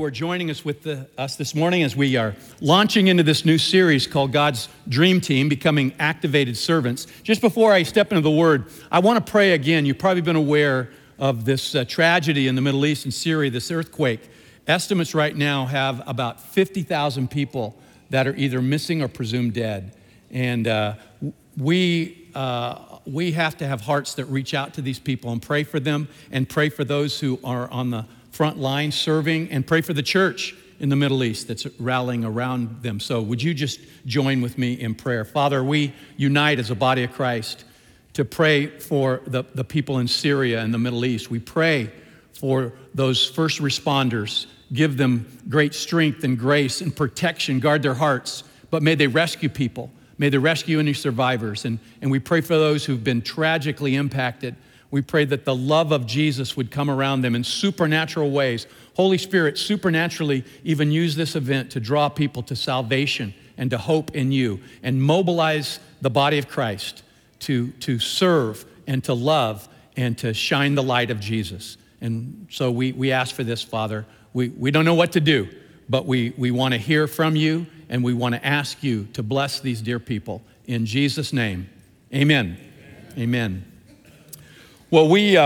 for joining us us this morning as we are launching into this new series called God's Dream Team, Becoming Activated Servants. Just before I step into the Word, I want to pray again. You've probably been aware of this tragedy in the Middle East and Syria, this earthquake. Estimates right now have about 50,000 people that are either missing or presumed dead. And we have to have hearts that reach out to these people and pray for them and pray for those who are on the front line serving and pray for the church in the Middle East that's rallying around them. So would you just join with me in prayer? Father, we unite as a body of Christ to pray for the people in Syria and the Middle East. We pray for those first responders. Give them great strength and grace and protection. Guard their hearts, but may they rescue people. May they rescue any survivors. And we pray for those who've been tragically impacted. We pray that the love of Jesus would come around them in supernatural ways. Holy Spirit, supernaturally even use this event to draw people to salvation and to hope in you and mobilize the body of Christ to serve and to love and to shine the light of Jesus. And so we ask for this, Father. We don't know what to do, but we want to hear from you and we want to ask you to bless these dear people. In Jesus' name, amen. Amen. Well,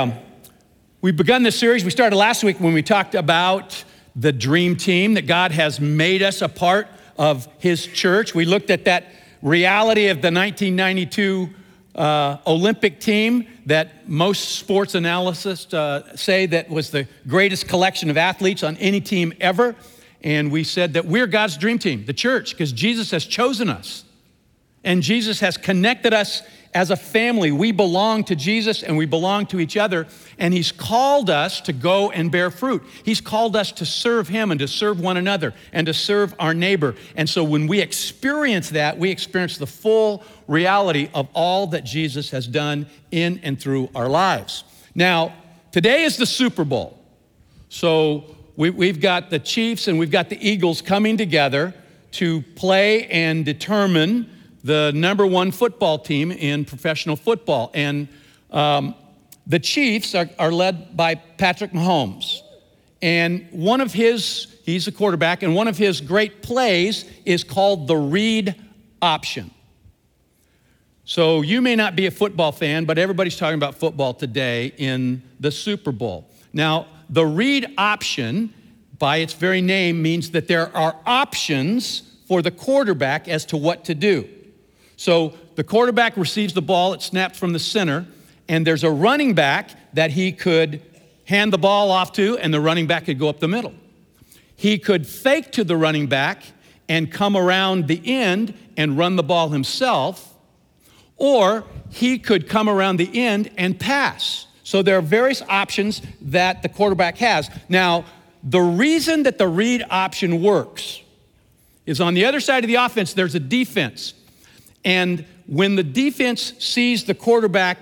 we've begun this series. We started last week when we talked about the dream team, that God has made us a part of his church. We looked at that reality of the 1992 Olympic team that most sports analysts say that was the greatest collection of athletes on any team ever. And we said that we're God's dream team, the church, because Jesus has chosen us. And Jesus has connected us as a family. We belong to Jesus and we belong to each other. And he's called us to go and bear fruit. He's called us to serve him and to serve one another and to serve our neighbor. And so when we experience that, we experience the full reality of all that Jesus has done in and through our lives. Now, today is the Super Bowl. So we've got the Chiefs and we've got the Eagles coming together to play and determine the number one football team in professional football. And the Chiefs are led by Patrick Mahomes. And he's a quarterback, and one of his great plays is called the read option. So you may not be a football fan, but everybody's talking about football today in the Super Bowl. Now, the read option, by its very name, means that there are options for the quarterback as to what to do. So the quarterback receives the ball, it's snapped from the center, and there's a running back that he could hand the ball off to, and the running back could go up the middle. He could fake to the running back and come around the end and run the ball himself, or he could come around the end and pass. So there are various options that the quarterback has. Now, the reason that the read option works is on the other side of the offense, there's a defense. And when the defense sees the quarterback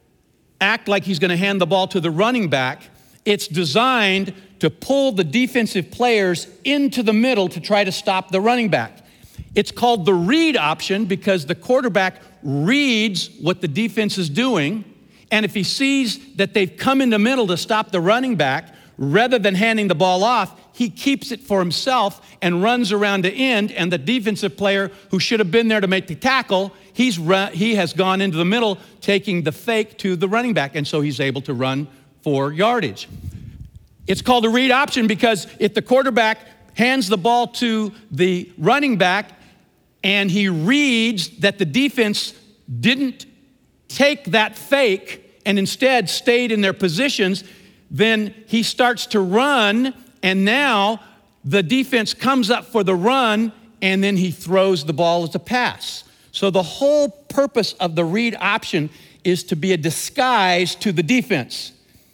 act like he's going to hand the ball to the running back, it's designed to pull the defensive players into the middle to try to stop the running back. It's called the read option because the quarterback reads what the defense is doing, and if he sees that they've come in the middle to stop the running back, rather than handing the ball off, he keeps it for himself and runs around the end, and the defensive player who should have been there to make the tackle, he has gone into the middle, taking the fake to the running back, and so he's able to run for yardage. It's called a read option because if the quarterback hands the ball to the running back and he reads that the defense didn't take that fake and instead stayed in their positions, then he starts to run, and now the defense comes up for the run, and then he throws the ball as a pass. So the whole purpose of the read option is to be a disguise to the defense.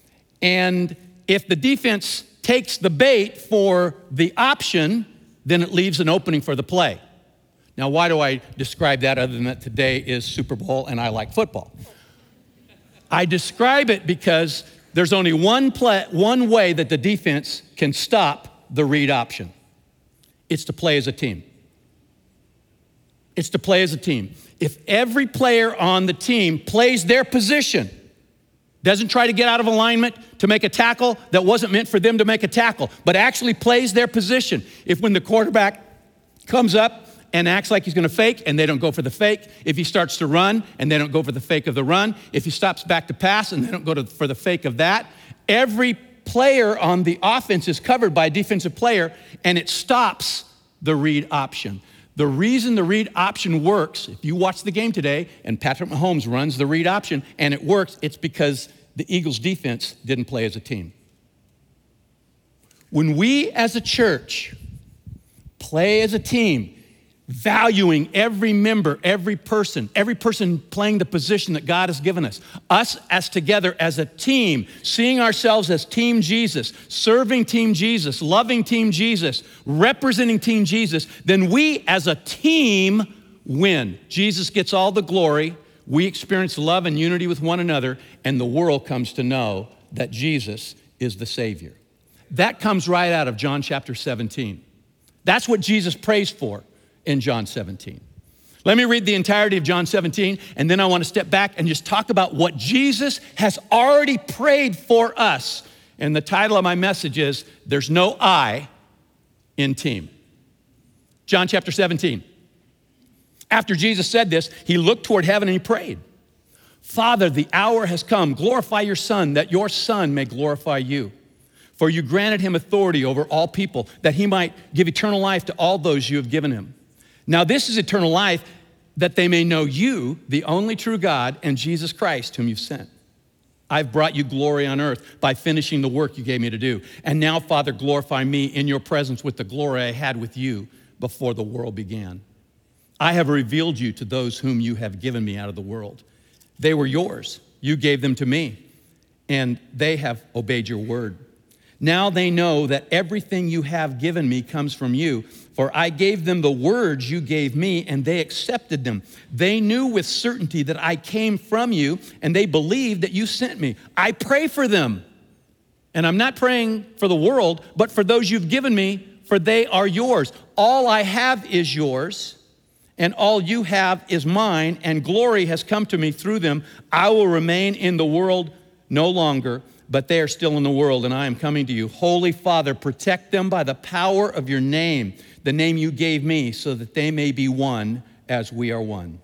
And if the defense takes the bait for the option, then it leaves an opening for the play. Now, why do I describe that other than that today is Super Bowl and I like football? I describe it because there's only one way that the defense can stop the read option. It's to play as a team. It's to play as a team. If every player on the team plays their position, Doesn't try to get out of alignment to make a tackle that wasn't meant for them to make a tackle, but actually plays their position. If when the quarterback comes up and acts like he's gonna fake and they don't go for the fake, if he starts to run and they don't go for the fake of the run, if he stops back to pass and they don't go for the fake of that, every player on the offense is covered by a defensive player, and it stops the read option. The reason the read option works, if you watch the game today and Patrick Mahomes runs the read option and it works, it's because the Eagles defense didn't play as a team. When we as a church play as a team, valuing every member, every person playing the position that God has given us as together as a team, seeing ourselves as Team Jesus, serving Team Jesus, loving Team Jesus, representing Team Jesus, then we as a team win. Jesus gets all the glory, we experience love and unity with one another, and the world comes to know that Jesus is the Savior. That comes right out of John chapter 17. That's what Jesus prays for in John 17. Let me read the entirety of John 17, and then I want to step back and just talk about what Jesus has already prayed for us. And the title of my message is, There's No I in Team. John chapter 17. After Jesus said this, he looked toward heaven and he prayed, Father, the hour has come. Glorify your Son, that your Son may glorify you. For you granted him authority over all people, that he might give eternal life to all those you have given him. Now this is eternal life, that they may know you, the only true God, and Jesus Christ, whom you've sent. I've brought you glory on earth by finishing the work you gave me to do. And now, Father, glorify me in your presence with the glory I had with you before the world began. I have revealed you to those whom you have given me out of the world. They were yours. You gave them to me, and they have obeyed your word. Now they know that everything you have given me comes from you, for I gave them the words you gave me, and they accepted them. They knew with certainty that I came from you, and they believed that you sent me. I pray for them, and I'm not praying for the world, but for those you've given me, for they are yours. All I have is yours, and all you have is mine, and glory has come to me through them. I will remain in the world no longer, but they are still in the world, and I am coming to you. Holy Father, protect them by the power of your name, the name you gave me, so that they may be one as we are one.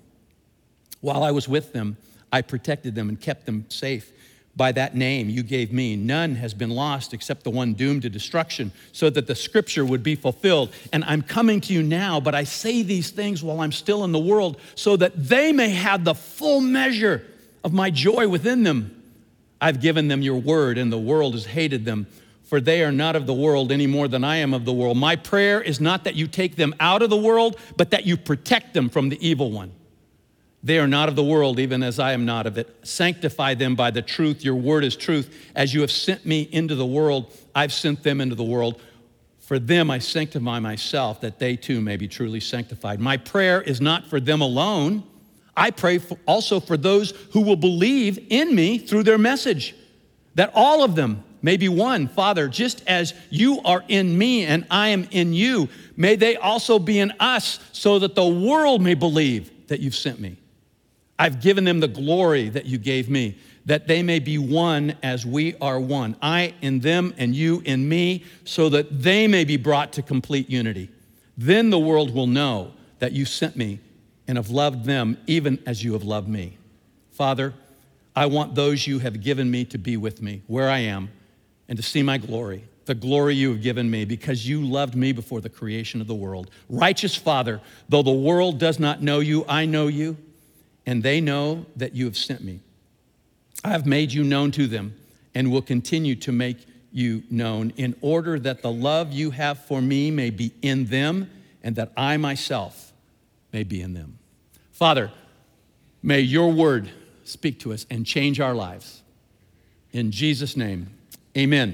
While I was with them, I protected them and kept them safe. By that name you gave me, none has been lost except the one doomed to destruction, so that the scripture would be fulfilled. And I'm coming to you now, but I say these things while I'm still in the world, so that they may have the full measure of my joy within them. I've given them your word, and the world has hated them, for they are not of the world any more than I am of the world. My prayer is not that you take them out of the world, but that you protect them from the evil one. They are not of the world, even as I am not of it. Sanctify them by the truth. Your word is truth. As you have sent me into the world, I've sent them into the world. For them I sanctify myself, that they too may be truly sanctified. My prayer is not for them alone. I pray also for those who will believe in me through their message, that all of them may be one. Father, just as you are in me and I am in you, may they also be in us, so that the world may believe that you've sent me. I've given them the glory that you gave me, that they may be one as we are one. I in them and you in me, so that they may be brought to complete unity. Then the world will know that you sent me and have loved them even as you have loved me. Father, I want those you have given me to be with me where I am and to see my glory, the glory you have given me, because you loved me before the creation of the world. Righteous Father, though the world does not know you, I know you, and they know that you have sent me. I have made you known to them and will continue to make you known, in order that the love you have for me may be in them, and that I myself may be in them. Father, may your word speak to us and change our lives. In Jesus' name, amen.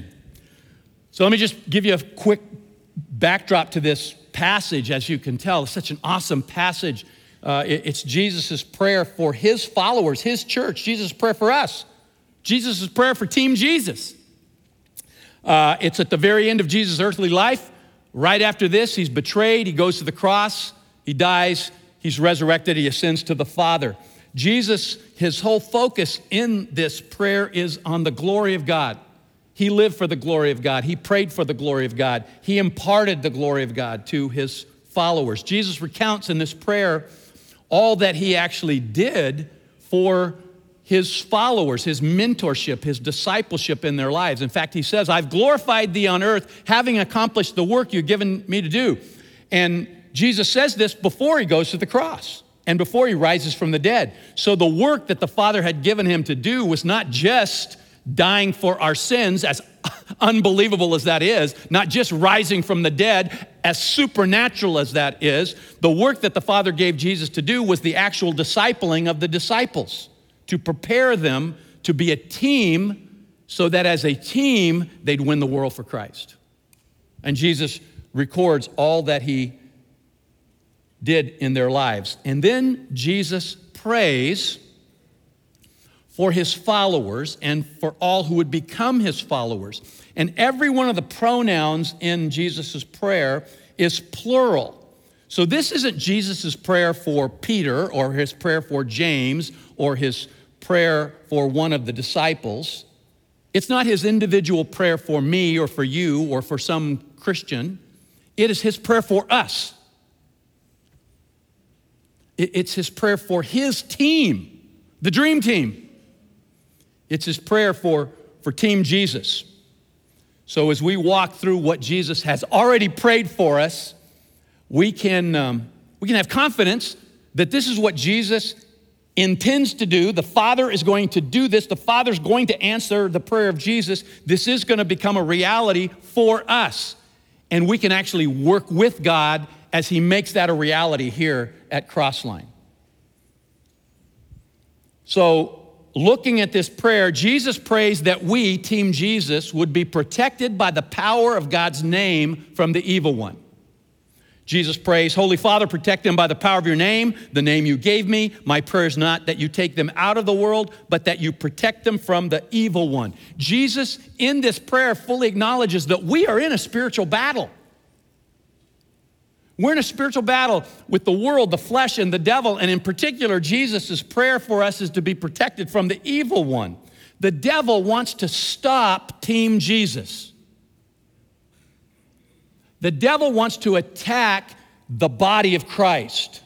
So let me just give you a quick backdrop to this passage. As you can tell, it's such an awesome passage. It's Jesus' prayer for his followers, his church, Jesus' prayer for us, Jesus' prayer for Team Jesus. It's at the very end of Jesus' earthly life. Right after this, he's betrayed, he goes to the cross, he dies, he's resurrected, he ascends to the Father. Jesus, his whole focus in this prayer is on the glory of God. He lived for the glory of God. He prayed for the glory of God. He imparted the glory of God to his followers. Jesus recounts in this prayer all that he actually did for his followers, his mentorship, his discipleship in their lives. In fact, he says, I've glorified thee on earth, having accomplished the work you've given me to do. And Jesus says this before he goes to the cross and before he rises from the dead. So the work that the Father had given him to do was not just dying for our sins, as unbelievable as that is, not just rising from the dead, as supernatural as that is. The work that the Father gave Jesus to do was the actual discipling of the disciples, to prepare them to be a team so that as a team, they'd win the world for Christ. And Jesus records all that he did in their lives. And then Jesus prays for his followers and for all who would become his followers. And every one of the pronouns in Jesus' prayer is plural. So this isn't Jesus' prayer for Peter or his prayer for James or his prayer for one of the disciples. It's not his individual prayer for me or for you or for some Christian. It is his prayer for us. It's his prayer for his team, the dream team. It's his prayer for Team Jesus. So as we walk through what Jesus has already prayed for us, we can have confidence that this is what Jesus intends to do. The Father is going to do this. The Father's going to answer the prayer of Jesus. This is going to become a reality for us. And we can actually work with God as he makes that a reality here at Crossline. So looking at this prayer, Jesus prays that we, Team Jesus, would be protected by the power of God's name from the evil one. Jesus prays, Holy Father, protect them by the power of your name, the name you gave me. My prayer is not that you take them out of the world, but that you protect them from the evil one. Jesus, in this prayer, fully acknowledges that we are in a spiritual battle. We're in a spiritual battle with the world, the flesh, and the devil. And in particular, Jesus' prayer for us is to be protected from the evil one. The devil wants to stop Team Jesus. The devil wants to attack the body of Christ.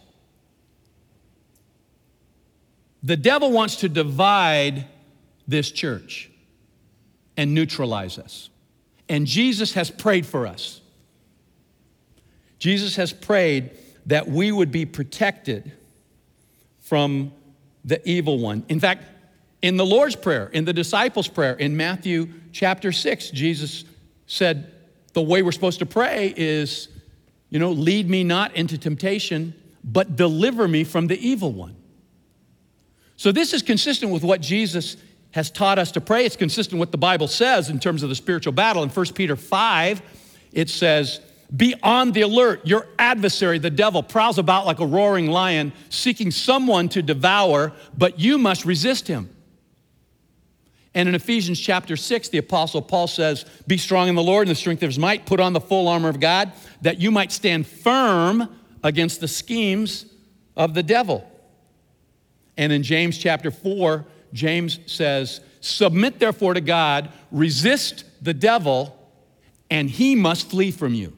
The devil wants to divide this church and neutralize us. And Jesus has prayed for us. Jesus has prayed that we would be protected from the evil one. In fact, in the Lord's Prayer, in the disciples' prayer, in Matthew chapter 6, Jesus said the way we're supposed to pray is, lead me not into temptation, but deliver me from the evil one. So this is consistent with what Jesus has taught us to pray. It's consistent with what the Bible says in terms of the spiritual battle. In 1 Peter 5, it says, be on the alert. Your adversary, the devil, prowls about like a roaring lion, seeking someone to devour, but you must resist him. And in Ephesians chapter 6, the Apostle Paul says, be strong in the Lord and the strength of his might. Put on the full armor of God, that you might stand firm against the schemes of the devil. And in James chapter 4, James says, submit therefore to God, resist the devil, and he must flee from you.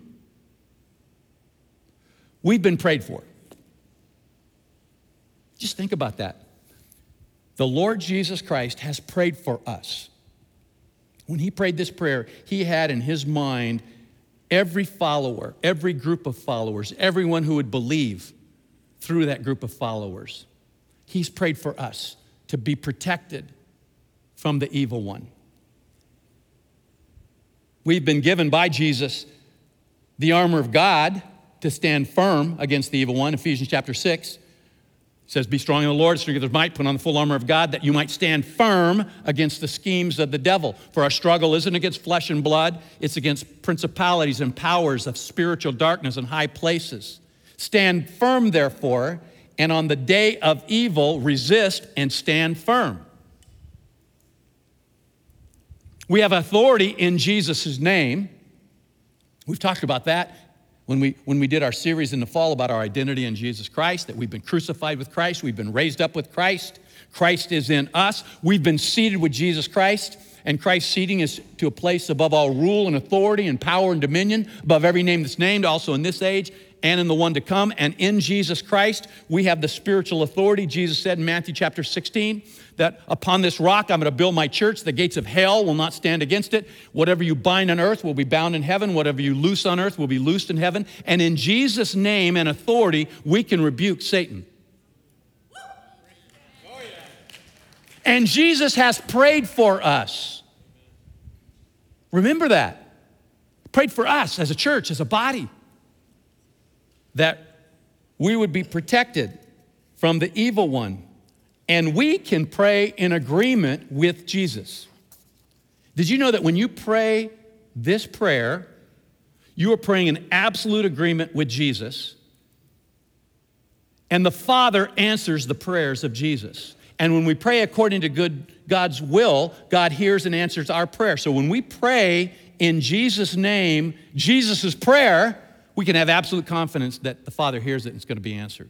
We've been prayed for. Just think about that. The Lord Jesus Christ has prayed for us. When he prayed this prayer, he had in his mind every follower, every group of followers, everyone who would believe through that group of followers. He's prayed for us to be protected from the evil one. We've been given by Jesus the armor of God to stand firm against the evil one. Ephesians chapter 6 says, be strong in the Lord, strength of his might, put on the full armor of God, that you might stand firm against the schemes of the devil. For our struggle isn't against flesh and blood, it's against principalities and powers of spiritual darkness in high places. Stand firm, therefore, and on the day of evil, resist and stand firm. We have authority in Jesus' name. We've talked about that. When we did our series in the fall about our identity in Jesus Christ, that we've been crucified with Christ, we've been raised up with Christ, Christ is in us, we've been seated with Jesus Christ, and Christ's seating is to a place above all rule and authority and power and dominion, above every name that's named, also in this age and in the one to come. And in Jesus Christ, we have the spiritual authority. Jesus said in Matthew chapter 16, that upon this rock I'm going to build my church. The gates of hell will not stand against it. Whatever you bind on earth will be bound in heaven. Whatever you loose on earth will be loosed in heaven. And in Jesus' name and authority, we can rebuke Satan. And Jesus has prayed for us. Remember that. Prayed for us as a church, as a body, that we would be protected from the evil one. And we can pray in agreement with Jesus. Did you know that when you pray this prayer, you are praying in absolute agreement with Jesus, and the Father answers the prayers of Jesus. And when we pray according to God's will, God hears and answers our prayer. So when we pray in Jesus' name, Jesus' prayer, we can have absolute confidence that the Father hears it and it's going to be answered.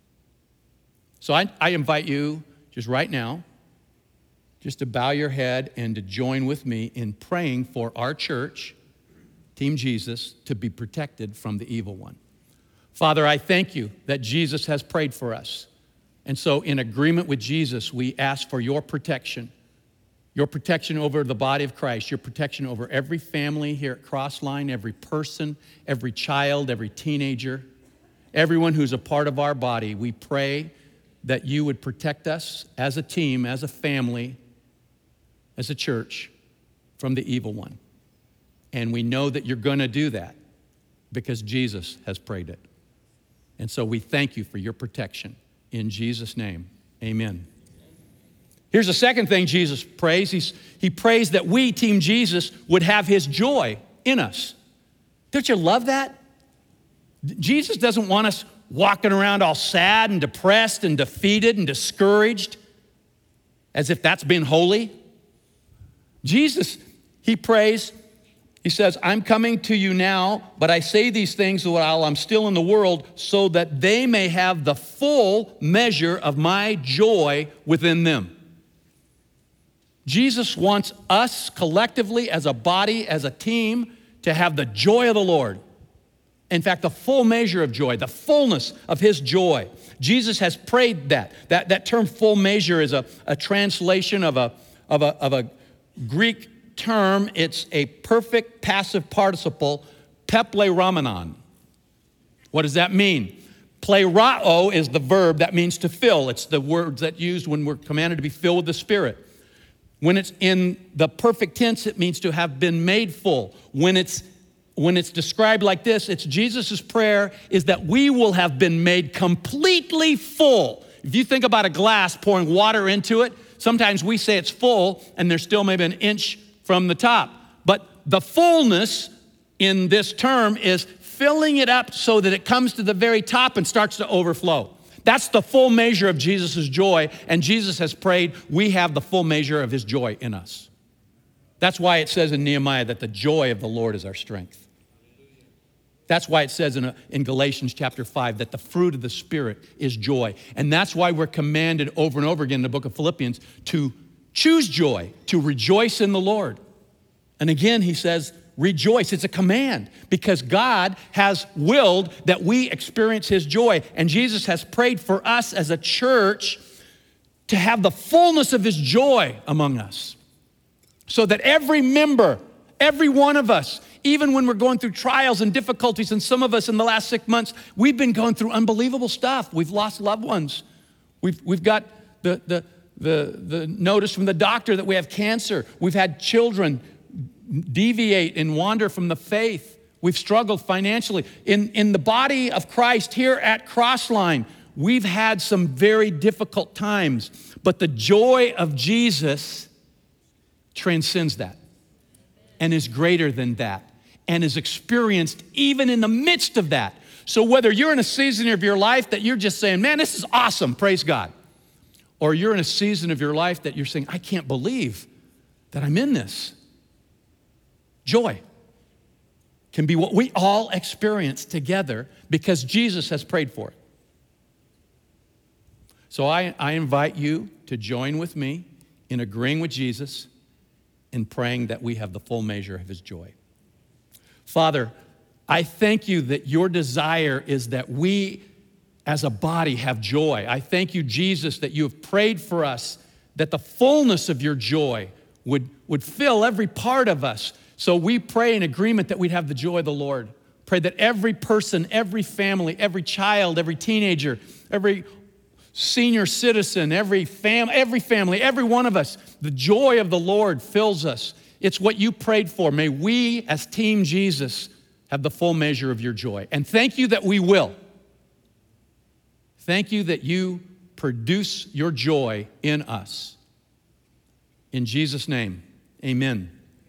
So I invite you just right now, just to bow your head and to join with me in praying for our church, Team Jesus, to be protected from the evil one. Father, I thank you that Jesus has prayed for us. And so in agreement with Jesus, we ask for your protection over the body of Christ, your protection over every family here at Crossline, every person, every child, every teenager, everyone who's a part of our body. We pray that you would protect us as a team, as a family, as a church from the evil one. And we know that you're going to do that because Jesus has prayed it. And so we thank you for your protection. In Jesus' name, amen. Here's the second thing Jesus prays. He prays that we, Team Jesus, would have his joy in us. Don't you love that? Jesus doesn't want us walking around all sad and depressed and defeated and discouraged as if that's being holy. Jesus, he prays, he says, I'm coming to you now, but I say these things while I'm still in the world so that they may have the full measure of my joy within them. Jesus wants us collectively as a body, as a team, to have the joy of the Lord. In fact, the full measure of joy, the fullness of his joy. Jesus has prayed that. That term full measure is a translation of a Greek term. It's a perfect passive participle, pepleramenon. What does that mean? Plerao is the verb that means to fill. It's the word that's used when we're commanded to be filled with the Spirit. When it's in the perfect tense, it means to have been made full. When it's described like this, it's Jesus' prayer is that we will have been made completely full. If you think about a glass pouring water into it, sometimes we say it's full and there's still maybe an inch from the top. But the fullness in this term is filling it up so that it comes to the very top and starts to overflow. That's the full measure of Jesus' joy, and Jesus has prayed we have the full measure of his joy in us. That's why it says in Nehemiah that the joy of the Lord is our strength. That's why it says in Galatians chapter 5 that the fruit of the Spirit is joy. And that's why we're commanded over and over again in the book of Philippians to choose joy, to rejoice in the Lord. And again, he says, rejoice. It's a command because God has willed that we experience his joy. And Jesus has prayed for us as a church to have the fullness of his joy among us. So that every member, every one of us, even when we're going through trials and difficulties, and some of us in the last 6 months, we've been going through unbelievable stuff. We've lost loved ones. We've got the notice from the doctor that we have cancer. We've had children deviate and wander from the faith. We've struggled financially. In the body of Christ here at Crossline, we've had some very difficult times, but the joy of Jesus transcends that and is greater than that and is experienced even in the midst of that. So whether you're in a season of your life that you're just saying, man, this is awesome, praise God, or you're in a season of your life that you're saying, I can't believe that I'm in this. Joy. can be what we all experience together because Jesus has prayed for it. So I invite you to join with me in agreeing with Jesus in praying that we have the full measure of his joy. Father, I thank you that your desire is that we as a body have joy. I thank you, Jesus, that you have prayed for us, that the fullness of your joy would fill every part of us. So we pray in agreement that we'd have the joy of the Lord. Pray that every person, every family, every child, every teenager, every senior citizen, every family, every one of us, the joy of the Lord fills us. It's what you prayed for. May we, as Team Jesus, have the full measure of your joy. And thank you that we will. Thank you that you produce your joy in us. In Jesus' name, amen.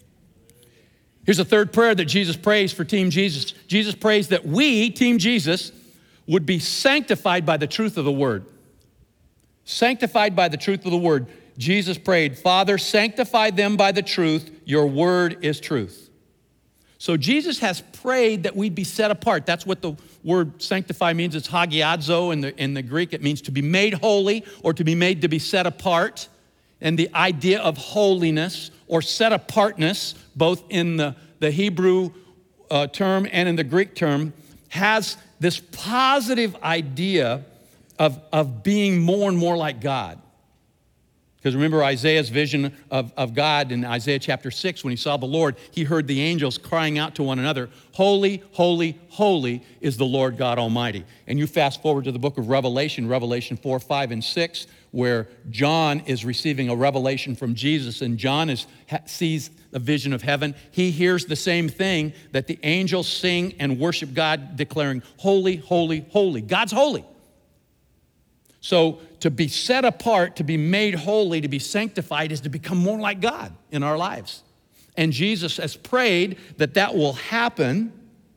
Here's a third prayer that Jesus prays for Team Jesus. Jesus prays that we, Team Jesus, would be sanctified by the truth of the word. Sanctified by the truth of the word. Jesus prayed, Father, sanctify them by the truth. Your word is truth. So Jesus has prayed that we'd be set apart. That's what the word sanctify means. It's hagiadzo in the Greek. It means to be made holy or to be made to be set apart. And the idea of holiness or set apartness, both in the Hebrew term and in the Greek term, has this positive idea of being more and more like God. Because remember Isaiah's vision of God in Isaiah chapter 6, when he saw the Lord, he heard the angels crying out to one another, holy, holy, holy is the Lord God Almighty. And you fast forward to the book of Revelation, Revelation 4, 5, and 6, where John is receiving a revelation from Jesus, and John sees a vision of heaven. He hears the same thing, that the angels sing and worship God, declaring, holy, holy, holy. God's holy. So to be set apart, to be made holy, to be sanctified is to become more like God in our lives. And Jesus has prayed that that will happen,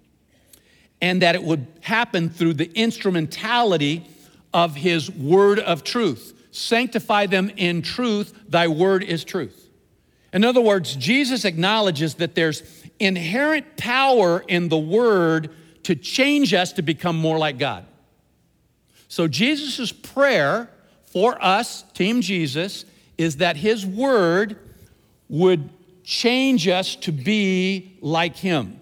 and that it would happen through the instrumentality of his word of truth. Sanctify them in truth, thy word is truth. In other words, Jesus acknowledges that there's inherent power in the word to change us to become more like God. So Jesus' prayer for us, Team Jesus, is that his word would change us to be like him.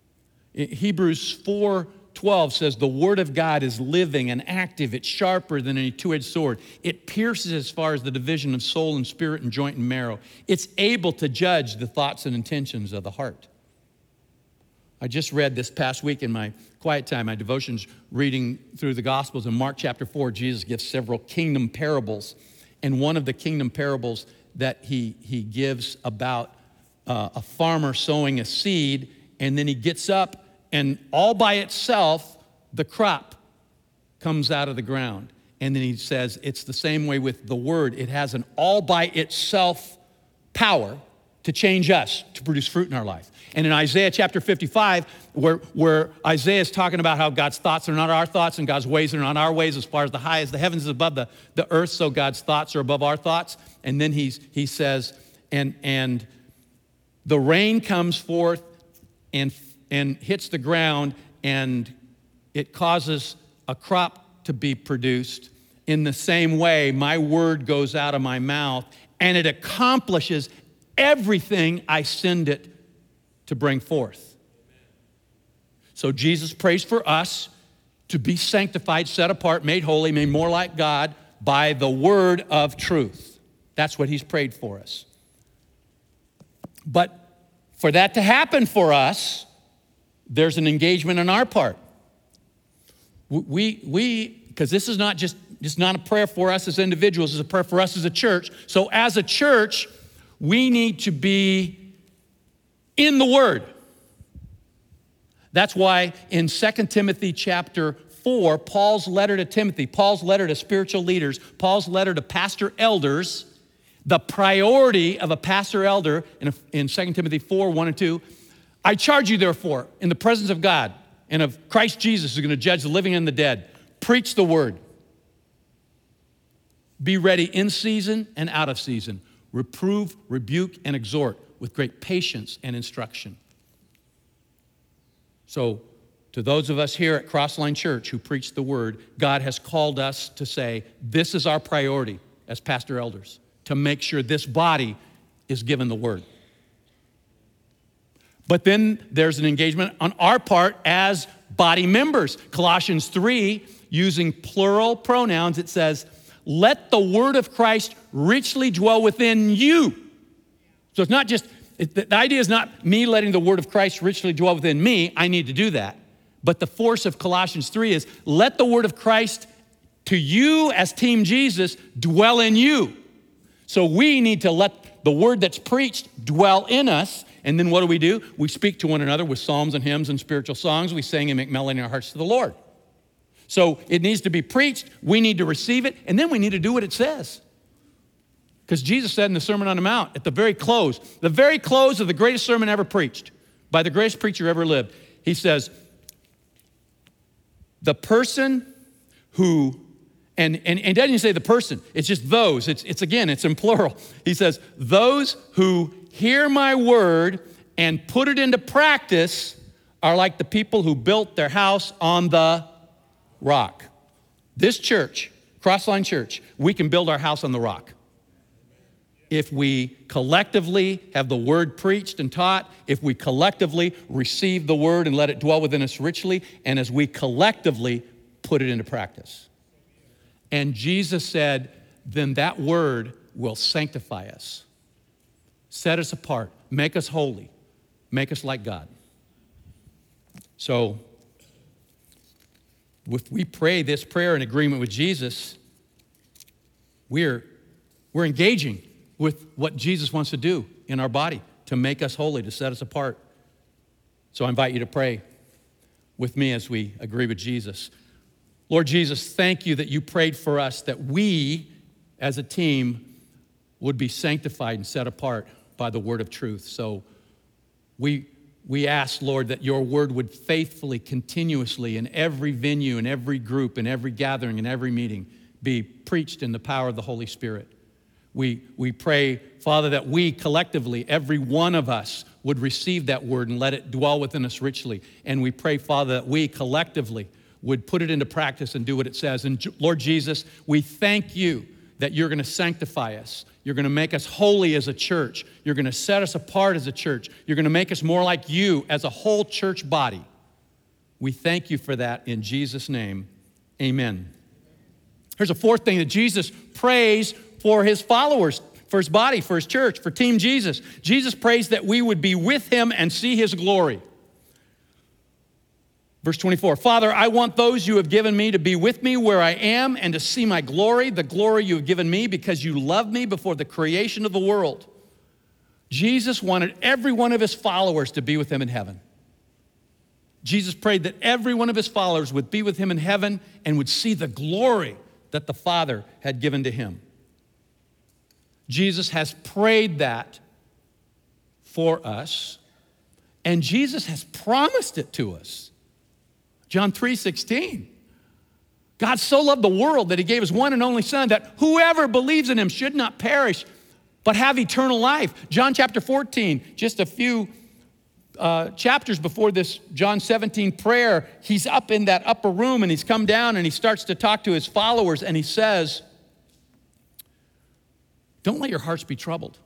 Hebrews 4:12 says, the word of God is living and active. It's sharper than any two-edged sword. It pierces as far as the division of soul and spirit and joint and marrow. It's able to judge the thoughts and intentions of the heart. I just read this past week in my quiet time, my devotions, reading through the Gospels. In Mark chapter 4, Jesus gives several kingdom parables. And one of the kingdom parables that he gives about a farmer sowing a seed, and then he gets up, and all by itself, the crop comes out of the ground. And then he says, it's the same way with the word. It has an all by itself power to change us, to produce fruit in our life. And in Isaiah chapter 55, where Isaiah is talking about how God's thoughts are not our thoughts and God's ways are not our ways, as far as the high as the heavens is above the earth, so God's thoughts are above our thoughts. And then he says, and the rain comes forth and hits the ground, and it causes a crop to be produced. In the same way, my word goes out of my mouth, and it accomplishes everything I send it to bring forth. So Jesus prays for us to be sanctified, set apart, made holy, made more like God by the word of truth. That's what he's prayed for us. But for that to happen for us, there's an engagement on our part. Because this is not not a prayer for us as individuals, it's a prayer for us as a church. So as a church, we need to be in the Word. That's why in 2 Timothy chapter 4, Paul's letter to Timothy, Paul's letter to spiritual leaders, Paul's letter to pastor elders, the priority of a pastor elder in 2 Timothy 4, 1 and 2, I charge you therefore in the presence of God and of Christ Jesus, who's going to judge the living and the dead, preach the word. Be ready in season and out of season. Reprove, rebuke, and exhort with great patience and instruction. So to those of us here at Crossline Church who preach the word, God has called us to say, this is our priority as pastor elders, to make sure this body is given the word. But then there's an engagement on our part as body members. Colossians 3, using plural pronouns, it says, let the word of Christ richly dwell within you. So it's not just, the idea is not me letting the word of Christ richly dwell within me. I need to do that. But the force of Colossians 3 is, let the word of Christ to you as Team Jesus dwell in you. So we need to let the word that's preached dwell in us. And then what do? We speak to one another with psalms and hymns and spiritual songs. We sing and make melody in our hearts to the Lord. So it needs to be preached. We need to receive it. And then we need to do what it says. Because Jesus said in the Sermon on the Mount, at the very close of the greatest sermon ever preached by the greatest preacher ever lived, he says, the person who, and it doesn't say the person, it's just those. It's in plural. He says, those who hear my word and put it into practice are like the people who built their house on the rock. This church, Crossline Church, we can build our house on the rock. If we collectively have the word preached and taught, if we collectively receive the word and let it dwell within us richly, and as we collectively put it into practice. And Jesus said, then that word will sanctify us, set us apart, make us holy, make us like God. So, if we pray this prayer in agreement with Jesus, we're engaging with what Jesus wants to do in our body to make us holy, to set us apart. So I invite you to pray with me as we agree with Jesus. Lord Jesus, thank you that you prayed for us, that we as a team would be sanctified and set apart by the word of truth. So we ask, Lord, that your word would faithfully, continuously, in every venue, in every group, in every gathering, in every meeting, be preached in the power of the Holy Spirit. We pray, Father, that we collectively, every one of us, would receive that word and let it dwell within us richly. And we pray, Father, that we collectively would put it into practice and do what it says. And Lord Jesus, we thank you that you're going to sanctify us. You're going to make us holy as a church. You're going to set us apart as a church. You're going to make us more like you as a whole church body. We thank you for that in Jesus' name. Amen. Here's a fourth thing that Jesus prays for his followers, for his body, for his church, for Team Jesus. Jesus prays that we would be with him and see his glory. Verse 24, Father, I want those you have given me to be with me where I am and to see my glory, the glory you have given me because you loved me before the creation of the world. Jesus wanted every one of his followers to be with him in heaven. Jesus prayed that every one of his followers would be with him in heaven and would see the glory that the Father had given to him. Jesus has prayed that for us, and Jesus has promised it to us. John 3:16. God so loved the world that he gave his one and only Son, that whoever believes in him should not perish, but have eternal life. John chapter 14, just a few chapters before this John 17 prayer, he's up in that upper room and he's come down and he starts to talk to his followers and he says, don't let your hearts be troubled.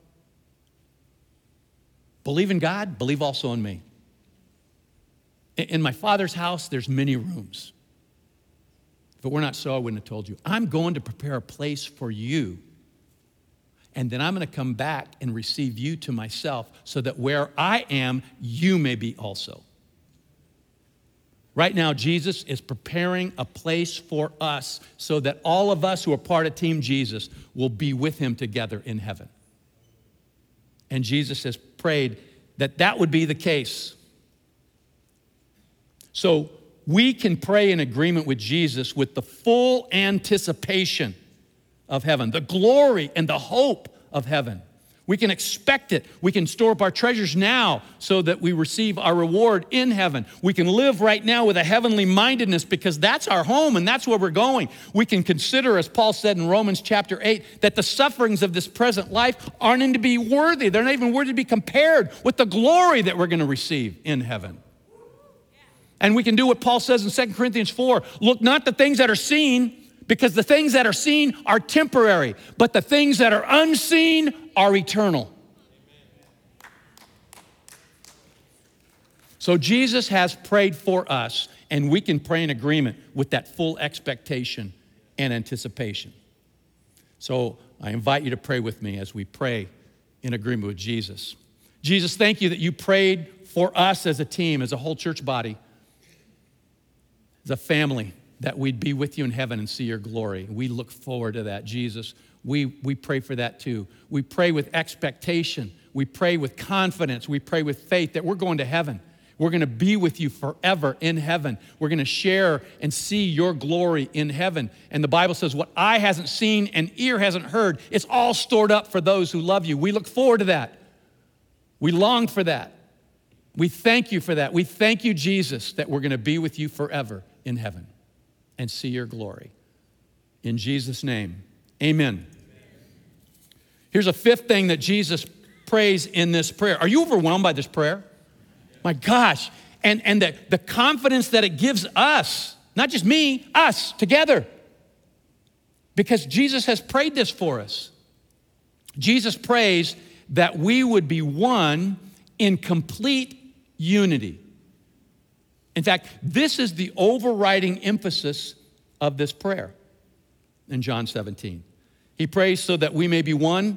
Believe in God, believe also in me. In my Father's house, there's many rooms. If it were not so, I wouldn't have told you. I'm going to prepare a place for you. And then I'm going to come back and receive you to myself so that where I am, you may be also. Right now, Jesus is preparing a place for us so that all of us who are part of Team Jesus will be with him together in heaven. And Jesus has prayed that that would be the case. So we can pray in agreement with Jesus with the full anticipation of heaven, the glory and the hope of heaven. We can expect it. We can store up our treasures now so that we receive our reward in heaven. We can live right now with a heavenly mindedness because that's our home and that's where we're going. We can consider, as Paul said in Romans chapter 8, that the sufferings of this present life aren't even to be worthy. They're not even worthy to be compared with the glory that we're going to receive in heaven. And we can do what Paul says in 2 Corinthians 4. Look not the things that are seen, because the things that are seen are temporary, but the things that are unseen are eternal. So Jesus has prayed for us, and we can pray in agreement with that full expectation and anticipation. So I invite you to pray with me as we pray in agreement with Jesus. Jesus, thank you that you prayed for us as a team, as a whole church body, as a family, that we'd be with you in heaven and see your glory. We look forward to that, Jesus. We pray for that too. We pray with expectation. We pray with confidence. We pray with faith that we're going to heaven. We're going to be with you forever in heaven. We're going to share and see your glory in heaven. And the Bible says, what eye hasn't seen and ear hasn't heard, it's all stored up for those who love you. We look forward to that. We long for that. We thank you for that. We thank you, Jesus, that we're going to be with you forever in heaven and see your glory. In Jesus' name, amen. Here's a fifth thing that Jesus prays in this prayer. Are you overwhelmed by this prayer? My gosh. And the confidence that it gives us, not just me, us together. Because Jesus has prayed this for us. Jesus prays that we would be one in complete unity. In fact, this is the overriding emphasis of this prayer in John 17. He prays so that we may be one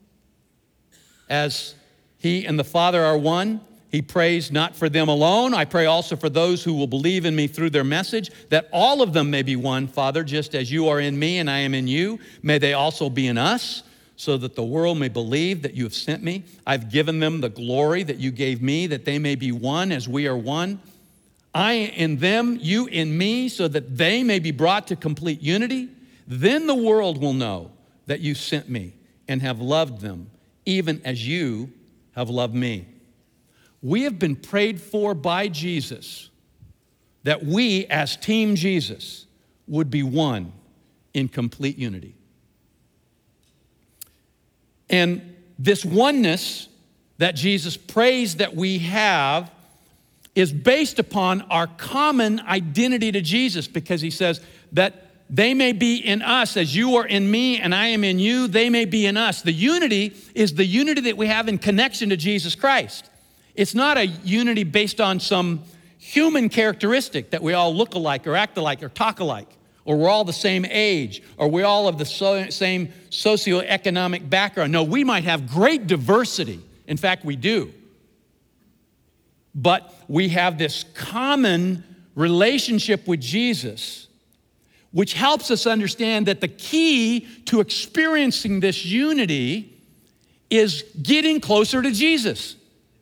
as he and the Father are one. He prays not for them alone. I pray also for those who will believe in me through their message, that all of them may be one, Father, just as you are in me and I am in you. May they also be in us, so that the world may believe that you have sent me. I've given them the glory that you gave me, that they may be one as we are one. I in them, you in me, so that they may be brought to complete unity. Then the world will know that you sent me and have loved them, even as you have loved me. We have been prayed for by Jesus that we, as Team Jesus, would be one in complete unity. And this oneness that Jesus prays that we have is based upon our common identity to Jesus, because he says that they may be in us as you are in me and I am in you, they may be in us. The unity is the unity that we have in connection to Jesus Christ. It's not a unity based on some human characteristic that we all look alike or act alike or talk alike, or we're all the same age, or we all have the same socioeconomic background. No, we might have great diversity. In fact, we do. But we have this common relationship with Jesus, which helps us understand that the key to experiencing this unity is getting closer to Jesus.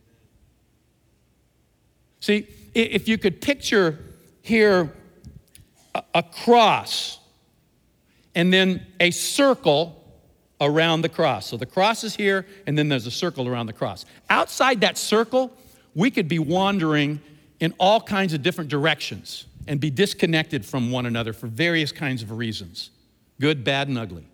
See, if you could picture here a cross and then a circle around the cross. So the cross is here, and then there's a circle around the cross. Outside that circle, we could be wandering in all kinds of different directions and be disconnected from one another for various kinds of reasons, good, bad, and ugly.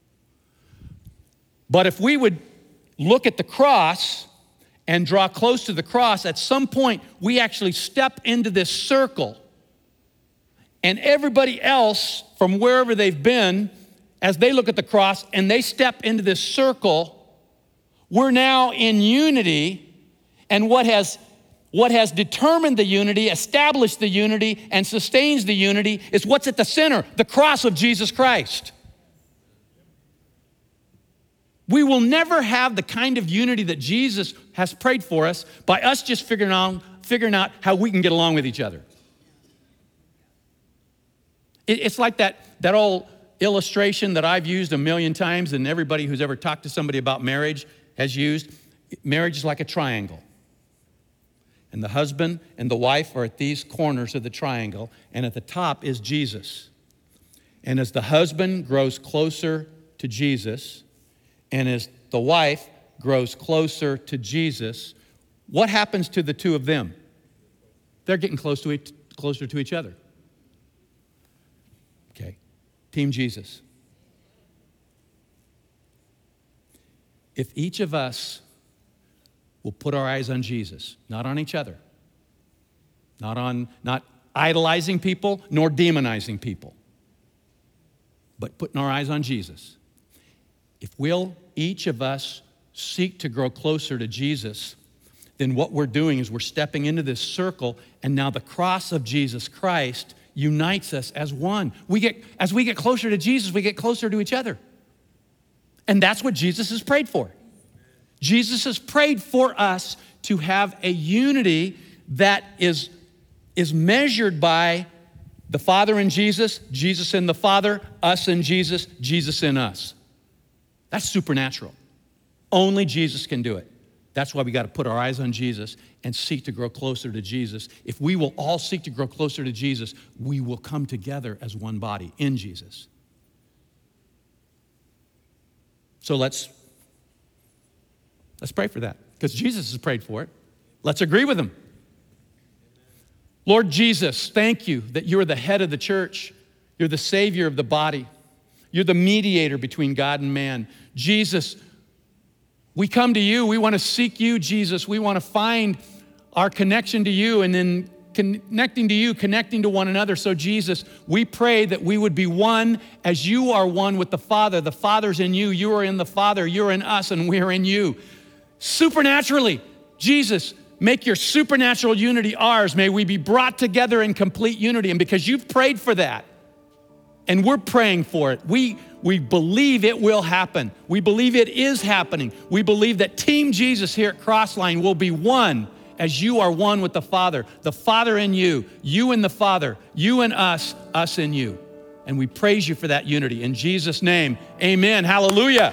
But if we would look at the cross and draw close to the cross, at some point we actually step into this circle, and everybody else from wherever they've been, as they look at the cross and they step into this circle, we're now in unity. And what has determined the unity, established the unity, and sustains the unity is what's at the center, the cross of Jesus Christ. We will never have the kind of unity that Jesus has prayed for us by us just figuring out how we can get along with each other. It's like that old illustration that I've used a million times, and everybody who's ever talked to somebody about marriage has used. Marriage is like a triangle. And the husband and the wife are at these corners of the triangle, and at the top is Jesus. And as the husband grows closer to Jesus, and as the wife grows closer to Jesus, what happens to the two of them? They're getting closer to each other. Okay, Team Jesus. If each of us will put our eyes on Jesus, not on each other, not idolizing people nor demonizing people, but putting our eyes on Jesus. If we'll, each of us, seek to grow closer to Jesus, then what we're doing is we're stepping into this circle, and now the cross of Jesus Christ unites us as one. As we get closer to Jesus, we get closer to each other. And that's what Jesus has prayed for. Jesus has prayed for us to have a unity that is measured by the Father in Jesus, Jesus in the Father, us in Jesus, Jesus in us. That's supernatural. Only Jesus can do it. That's why we got to put our eyes on Jesus and seek to grow closer to Jesus. If we will all seek to grow closer to Jesus, we will come together as one body in Jesus. So let's pray for that, because Jesus has prayed for it. Let's agree with him. Lord Jesus, thank you that you're the head of the church. You're the Savior of the body. You're the mediator between God and man. Jesus, we come to you. We want to seek you, Jesus. We want to find our connection to you, and then connecting to you, connecting to one another. So Jesus, we pray that we would be one as you are one with the Father. The Father's in you. You are in the Father. You're in us, and we're in you. Supernaturally, Jesus, make your supernatural unity ours. May we be brought together in complete unity. And because you've prayed for that, and we're praying for it, we believe it will happen. We believe it is happening. We believe that Team Jesus here at Crossline will be one as you are one with the Father in you, you in the Father, you in us, us in you. And we praise you for that unity. In Jesus' name, amen. Hallelujah.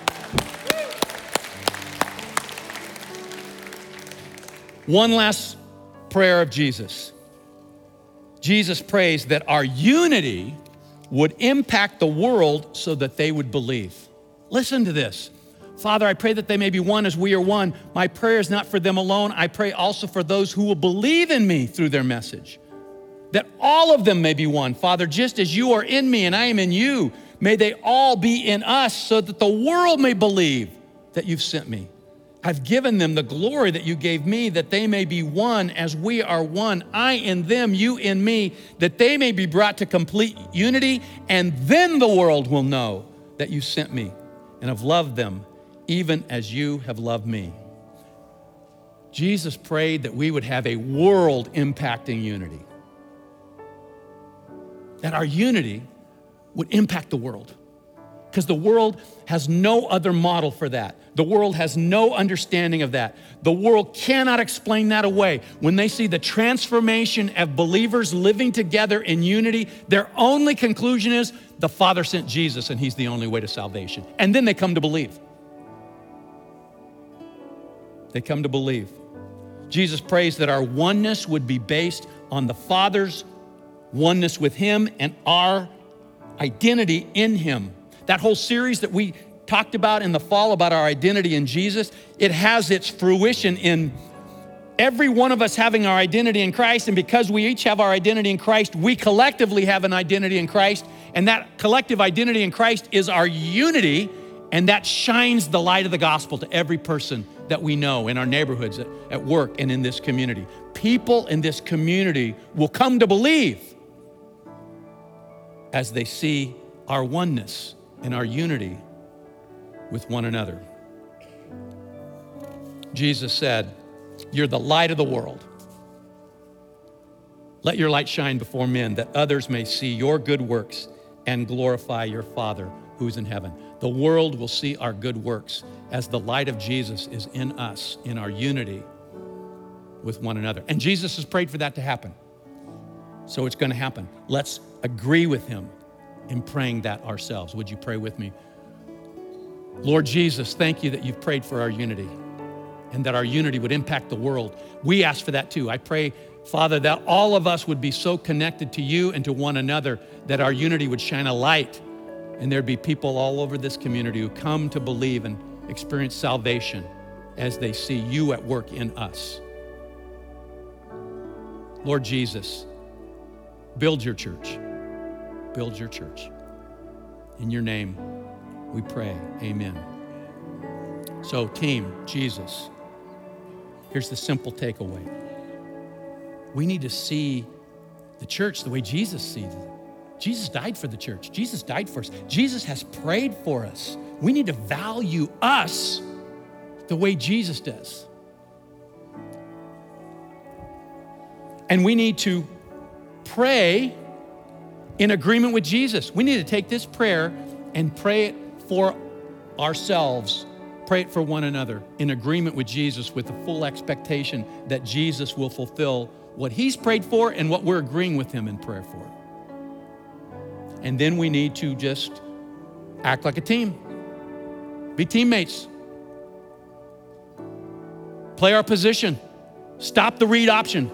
One last prayer of Jesus. Jesus prays that our unity would impact the world so that they would believe. Listen to this. Father, I pray that they may be one as we are one. My prayer is not for them alone. I pray also for those who will believe in me through their message, that all of them may be one. Father, just as you are in me and I am in you, may they all be in us so that the world may believe that you've sent me. I've given them the glory that you gave me, that they may be one as we are one, I in them, you in me, that they may be brought to complete unity, and then the world will know that you sent me and have loved them even as you have loved me. Jesus prayed that we would have a world-impacting unity, that our unity would impact the world, because the world has no other model for that. The world has no understanding of that. The world cannot explain that away. When they see the transformation of believers living together in unity, their only conclusion is the Father sent Jesus and he's the only way to salvation. And then they come to believe. They come to believe. Jesus prays that our oneness would be based on the Father's oneness with him and our identity in him. That whole series that we talked about in the fall about our identity in Jesus, it has its fruition in every one of us having our identity in Christ. And because we each have our identity in Christ, we collectively have an identity in Christ. And that collective identity in Christ is our unity. And that shines the light of the gospel to every person that we know in our neighborhoods, at work, and in this community. People in this community will come to believe as they see our oneness and our unity with one another. Jesus said, you're the light of the world. Let your light shine before men, that others may see your good works and glorify your Father who is in heaven. The world will see our good works as the light of Jesus is in us, in our unity with one another. And Jesus has prayed for that to happen. So it's going to happen. Let's agree with him in praying that ourselves. Would you pray with me? Lord Jesus, thank you that you've prayed for our unity and that our unity would impact the world. We ask for that too. I pray, Father, that all of us would be so connected to you and to one another that our unity would shine a light and there'd be people all over this community who come to believe and experience salvation as they see you at work in us. Lord Jesus, build your church. Build your church. In your name, we pray, amen. So team, Jesus, here's the simple takeaway. We need to see the church the way Jesus sees it. Jesus died for the church. Jesus died for us. Jesus has prayed for us. We need to value us the way Jesus does. And we need to pray in agreement with Jesus. We need to take this prayer and pray it for ourselves, pray it for one another in agreement with Jesus, with the full expectation that Jesus will fulfill what he's prayed for and what we're agreeing with him in prayer for. And then we need to just act like a team, be teammates, play our position, stop the read option,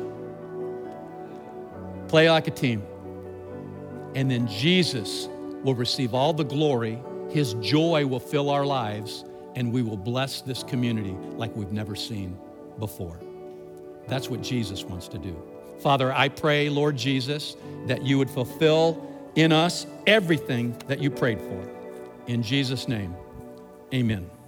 play like a team. And then Jesus will receive all the glory. His joy will fill our lives, and we will bless this community like we've never seen before. That's what Jesus wants to do. Father, I pray, Lord Jesus, that you would fulfill in us everything that you prayed for. In Jesus' name, amen.